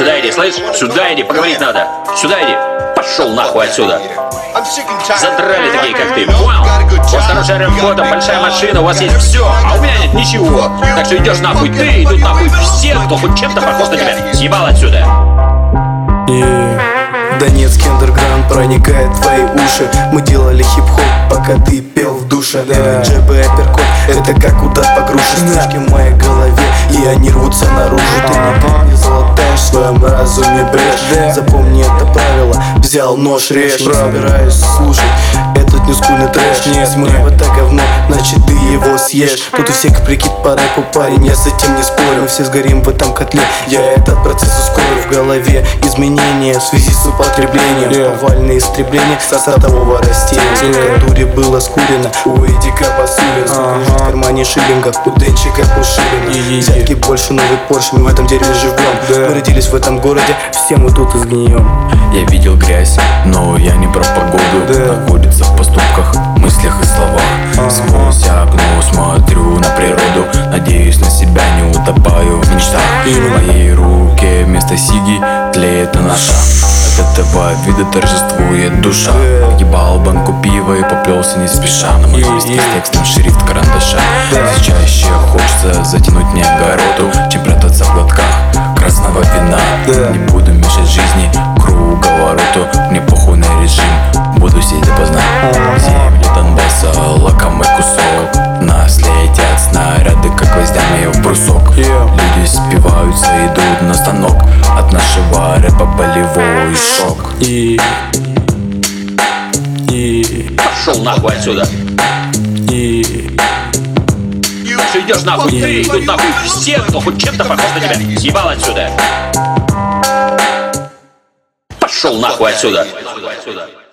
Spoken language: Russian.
Сюда иди, слышь? Сюда иди, поговорить надо. Сюда иди. Пошел нахуй отсюда. Задрали такие, как ты. Понял? У вас хорошая работа, большая машина, у вас есть все, а у меня нет ничего. Так что идешь нахуй ты, и тут нахуй все, кто хоть чем-то похож на тебя. Съебал отсюда. Донецкий андерграунд проникает в твои уши. Мы делали хип-хоп, пока ты пел в душе. Джеб и апперкот, это как удар по груше. Строчки в моей голове, и они рвутся наружу. Ты не залатаешь в своем разуме брешь. Запомни это правило, взял нож, режь. Не собираюсь слушать этот ньюскульный трэш. Не смыв это говно, значит ты его съешь. Тут у всех прикид по рэпу, парень, я с этим не спорю. Мы все сгорим в этом котле, я этот процесс ускорю. В голове изменения в связи с употреблением, повальное истребление сортового растения. Сколько дури было скурено у Эдика Басулина. Сколько лежит в кармане шиллингов у Денчика Пушилина. Взятки больше, новый Порш, мы в этом дереве живем. Мы родились в этом городе, все мы тут изгнием. Я видел грязь, но я не про погоду. Находится в поступках, мыслях и словах. Сквозь окно смотрю на природу, надеюсь на себя, не утопаю в мечтах. В моей руке вместо сиги тлеет наша. От этого вида торжествует душа. Ебал банку пива и поплелся не спеша. На мой листке с текстом шрифт карандаша. Все чаще хочется затянуть мне огороту, чем прятаться в глотках красного вина. Не буду мешать жизни круговороту, мне похуй на режим, буду сидеть допоздна. Земли Донбасса, лакомый кусок. Нас летят снаряды, как гвоздями в брусок. Люди спиваются, идут на станок. От нашего рэпа болевой шок. Пошел нахуй отсюда. Что идешь нахуй ты, и тут нахуй все, кто хоть чем-то похож на тебя. Съебал отсюда. Пошел нахуй отсюда.